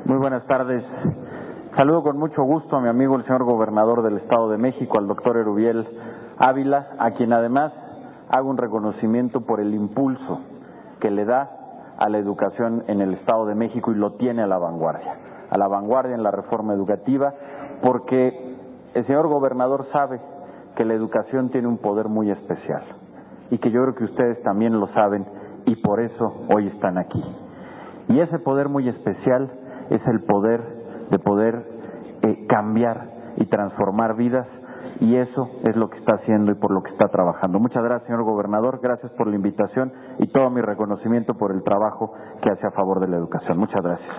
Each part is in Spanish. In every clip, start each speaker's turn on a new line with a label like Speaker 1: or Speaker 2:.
Speaker 1: Muy buenas tardes. Saludo con mucho gusto a mi amigo el señor gobernador del Estado de México, al doctor Erubiel Ávila, a quien además hago un reconocimiento por el impulso que le da a la educación en el Estado de México y lo tiene a la vanguardia en la reforma educativa, porque el señor gobernador sabe que la educación tiene un poder muy especial y que yo creo que ustedes también lo saben y por eso hoy están aquí. Y ese poder muy especial es el poder de poder cambiar y transformar vidas, y eso es lo que está haciendo y por lo que está trabajando. Muchas gracias, señor gobernador, gracias por la invitación y todo mi reconocimiento por el trabajo que hace a favor de la educación. Muchas gracias.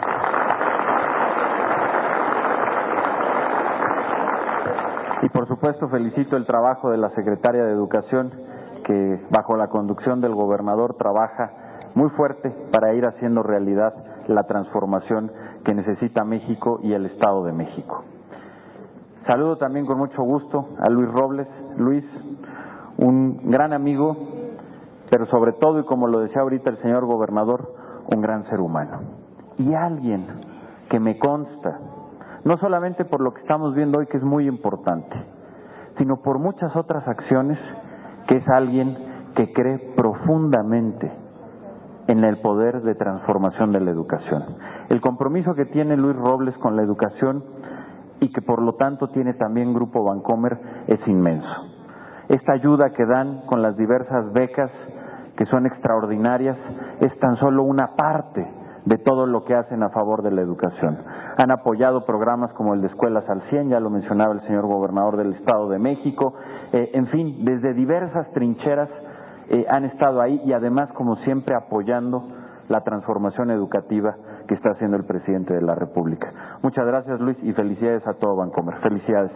Speaker 1: Y por supuesto felicito el trabajo de la secretaria de Educación, que bajo la conducción del gobernador trabaja muy fuerte para ir haciendo realidad la transformación que necesita México y el Estado de México. Saludo también con mucho gusto a Luis Robles. Luis, un gran amigo, pero sobre todo, y como lo decía ahorita el señor gobernador, un gran ser humano. Y alguien que me consta, no solamente por lo que estamos viendo hoy, que es muy importante, sino por muchas otras acciones, que es alguien que cree profundamente en el poder de transformación de la educación. El compromiso que tiene Luis Robles con la educación y que por lo tanto tiene también Grupo Bancomer es inmenso. Esta ayuda que dan con las diversas becas, que son extraordinarias, es tan solo una parte de todo lo que hacen a favor de la educación. Han apoyado programas como el de Escuelas al 100, ya lo mencionaba el señor gobernador del Estado de México, en fin, desde diversas trincheras han estado ahí y además, como siempre, apoyando la transformación educativa que está haciendo el presidente de la República. Muchas gracias, Luis, y felicidades a todo Bancomer. Felicidades.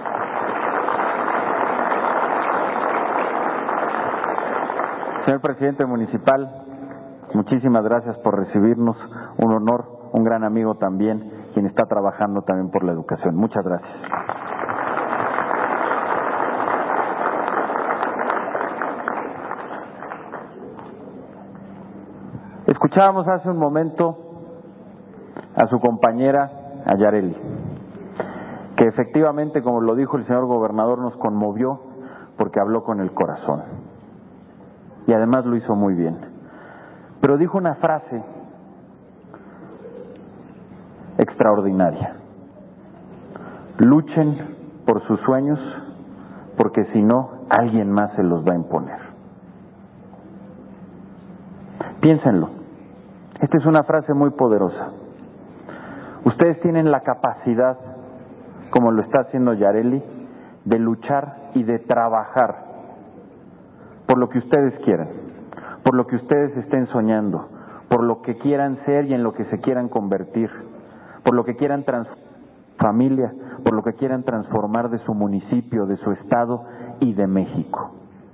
Speaker 1: Señor presidente municipal, muchísimas gracias por recibirnos. Un honor, un gran amigo también, quien está trabajando también por la educación. Muchas gracias. Escuchábamos hace un momento a su compañera, a Yareli, que efectivamente, como lo dijo el señor gobernador, nos conmovió porque habló con el corazón. Y además lo hizo muy bien. Pero dijo una frase extraordinaria: luchen por sus sueños, porque si no, alguien más se los va a imponer. Piénsenlo. Esta es una frase muy poderosa. Ustedes tienen la capacidad, como lo está haciendo Yareli, de luchar y de trabajar por lo que ustedes quieran, por lo que ustedes estén soñando, por lo que quieran ser y en lo que se quieran convertir, por lo que quieran transformar su familia, por lo que quieran transformar de su municipio, de su estado y de México.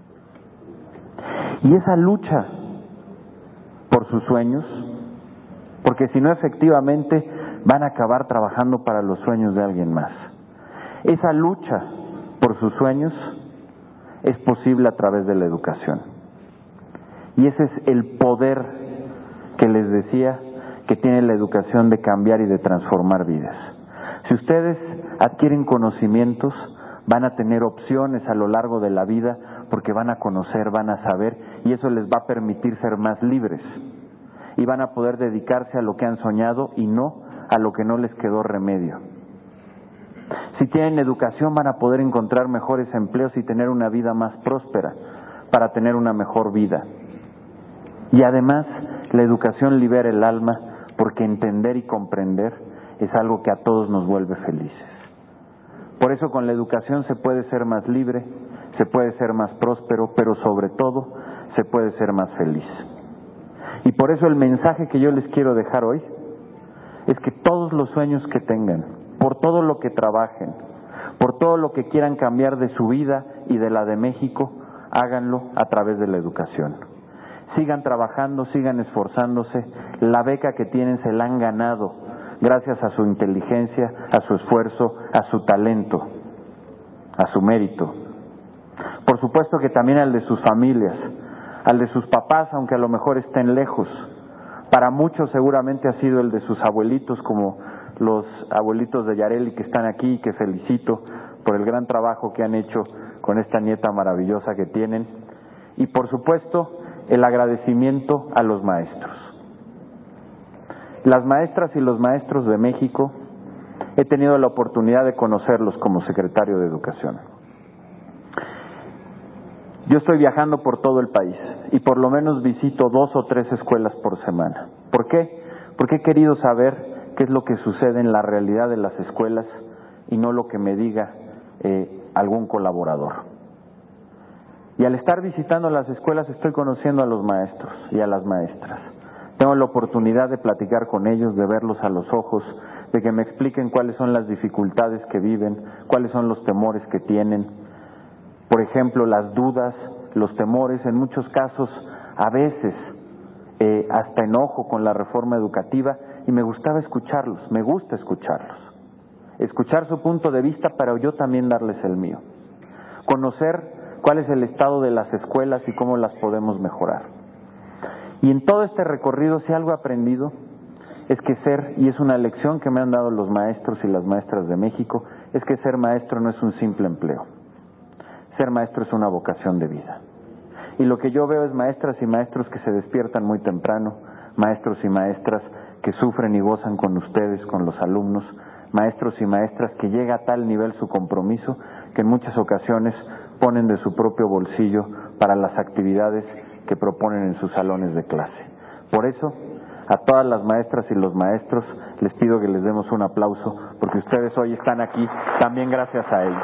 Speaker 1: Y esa lucha por sus sueños, porque si no, efectivamente van a acabar trabajando para los sueños de alguien más. Esa lucha por sus sueños es posible a través de la educación. Y ese es el poder que les decía que tiene la educación de cambiar y de transformar vidas. Si ustedes adquieren conocimientos, van a tener opciones a lo largo de la vida, porque van a conocer, van a saber, y eso les va a permitir ser más libres. Y van a poder dedicarse a lo que han soñado y no a lo que no les quedó remedio. Si tienen educación, van a poder encontrar mejores empleos y tener una vida más próspera para tener una mejor vida. Y además, la educación libera el alma, porque entender y comprender es algo que a todos nos vuelve felices. Por eso con la educación se puede ser más libre, se puede ser más próspero, pero sobre todo se puede ser más feliz. Y por eso el mensaje que yo les quiero dejar hoy es que todos los sueños que tengan, por todo lo que trabajen, por todo lo que quieran cambiar de su vida y de la de México, háganlo a través de la educación. Sigan trabajando, sigan esforzándose. La beca que tienen se la han ganado gracias a su inteligencia, a su esfuerzo, a su talento, a su mérito. Por supuesto que también al de sus familias, al de sus papás, aunque a lo mejor estén lejos, Para muchos seguramente ha sido el de sus abuelitos, como los abuelitos de Yareli que están aquí, que felicito por el gran trabajo que han hecho con esta nieta maravillosa que tienen. Y por supuesto, el agradecimiento a los maestros. Las maestras y los maestros de México, he tenido la oportunidad de conocerlos como secretario de Educación. Yo estoy viajando por todo el país y por lo menos visito 2 o 3 escuelas por semana. ¿Por qué? Porque he querido saber qué es lo que sucede en la realidad de las escuelas y no lo que me diga algún colaborador. Y al estar visitando las escuelas estoy conociendo a los maestros y a las maestras. Tengo la oportunidad de platicar con ellos, de verlos a los ojos, de que me expliquen cuáles son las dificultades que viven, cuáles son los temores que tienen. Por ejemplo, las dudas, los temores, en muchos casos, a veces, hasta enojo con la reforma educativa, y me gustaba escucharlos, me gusta escucharlos. Escuchar su punto de vista para yo también darles el mío. Conocer cuál es el estado de las escuelas y cómo las podemos mejorar. Y en todo este recorrido, si algo he aprendido, es que y es una lección que me han dado los maestros y las maestras de México, es que ser maestro no es un simple empleo. Ser maestro es una vocación de vida. Y lo que yo veo es maestras y maestros que se despiertan muy temprano, maestros y maestras que sufren y gozan con ustedes, con los alumnos, maestros y maestras que llega a tal nivel su compromiso que en muchas ocasiones ponen de su propio bolsillo para las actividades que proponen en sus salones de clase. Por eso, a todas las maestras y los maestros les pido que les demos un aplauso, porque ustedes hoy están aquí también gracias a ellos.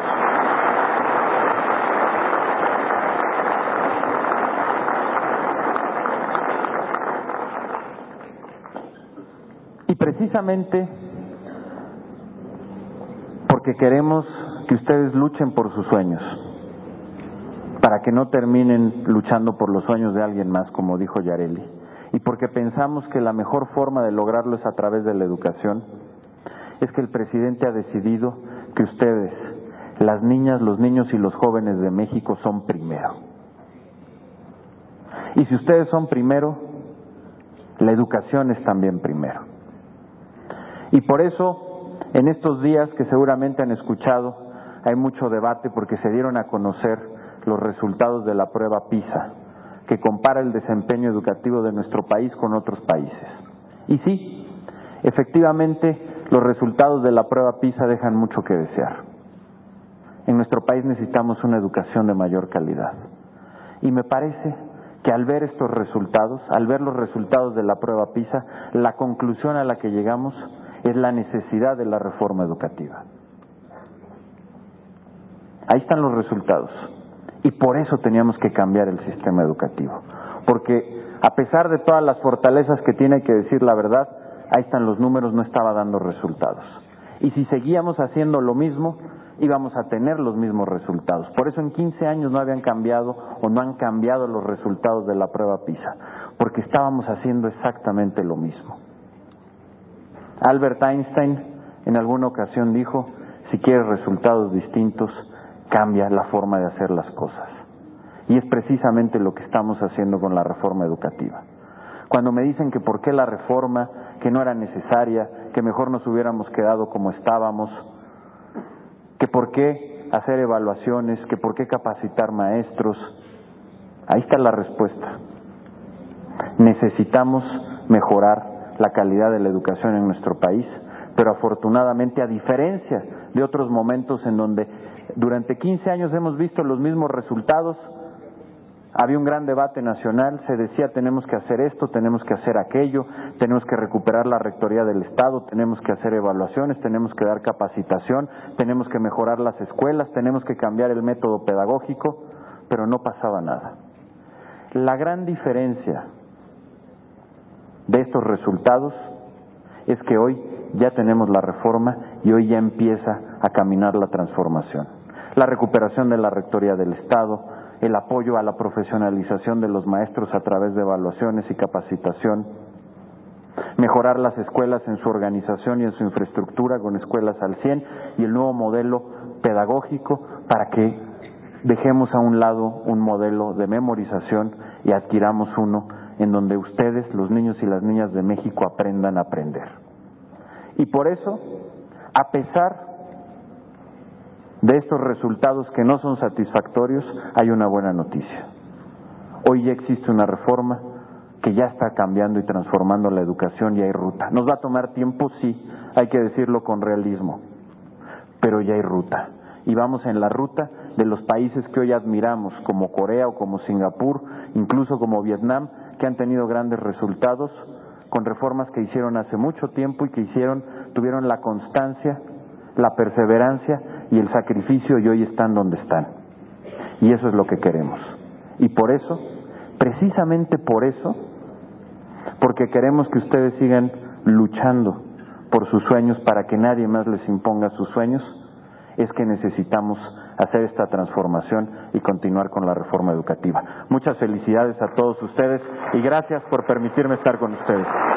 Speaker 1: Y precisamente porque queremos que ustedes luchen por sus sueños, para que no terminen luchando por los sueños de alguien más, como dijo Yareli, y porque pensamos que la mejor forma de lograrlo es a través de la educación, es que el presidente ha decidido que ustedes, las niñas, los niños y los jóvenes de México son primero. Y si ustedes son primero, la educación es también primero. Y por eso, en estos días que seguramente han escuchado, hay mucho debate porque se dieron a conocer los resultados de la prueba PISA, que compara el desempeño educativo de nuestro país con otros países. Y sí, efectivamente, los resultados de la prueba PISA dejan mucho que desear. En nuestro país necesitamos una educación de mayor calidad. Y me parece que al ver estos resultados, al ver los resultados de la prueba PISA, la conclusión a la que llegamos es la necesidad de la reforma educativa. Ahí están los resultados. Y por eso teníamos que cambiar el sistema educativo. Porque a pesar de todas las fortalezas que tiene, que decir la verdad, ahí están los números, no estaba dando resultados. Y si seguíamos haciendo lo mismo, íbamos a tener los mismos resultados. Por eso en 15 años no habían cambiado o no han cambiado los resultados de la prueba PISA, porque estábamos haciendo exactamente lo mismo. Albert Einstein en alguna ocasión dijo, si quieres resultados distintos, cambia la forma de hacer las cosas. Y es precisamente lo que estamos haciendo con la reforma educativa. Cuando me dicen que por qué la reforma, que no era necesaria, que mejor nos hubiéramos quedado como estábamos, que por qué hacer evaluaciones, que por qué capacitar maestros, ahí está la respuesta. Necesitamos mejorar la calidad de la educación en nuestro país, pero afortunadamente, a diferencia de otros momentos en donde durante 15 años hemos visto los mismos resultados, había un gran debate nacional, se decía tenemos que hacer esto, tenemos que hacer aquello, tenemos que recuperar la rectoría del Estado, tenemos que hacer evaluaciones, tenemos que dar capacitación, tenemos que mejorar las escuelas, tenemos que cambiar el método pedagógico, pero no pasaba nada. La gran diferencia de estos resultados es que hoy ya tenemos la reforma y hoy ya empieza a caminar la transformación. La recuperación de la rectoría del Estado, el apoyo a la profesionalización de los maestros a través de evaluaciones y capacitación, mejorar las escuelas en su organización y en su infraestructura con escuelas al 100 y el nuevo modelo pedagógico para que dejemos a un lado un modelo de memorización y adquiramos uno en donde ustedes, los niños y las niñas de México, aprendan a aprender. Y por eso, a pesar de estos resultados que no son satisfactorios, hay una buena noticia. Hoy ya existe una reforma que ya está cambiando y transformando la educación y hay ruta. ¿Nos va a tomar tiempo? Sí, hay que decirlo con realismo, pero ya hay ruta. Y vamos en la ruta de los países que hoy admiramos, como Corea o como Singapur, incluso como Vietnam, que han tenido grandes resultados con reformas que hicieron hace mucho tiempo y que tuvieron la constancia, la perseverancia y el sacrificio y hoy están donde están. Y eso es lo que queremos. Y por eso, precisamente por eso, porque queremos que ustedes sigan luchando por sus sueños para que nadie más les imponga sus sueños, es que necesitamos hacer esta transformación y continuar con la reforma educativa. Muchas felicidades a todos ustedes y gracias por permitirme estar con ustedes.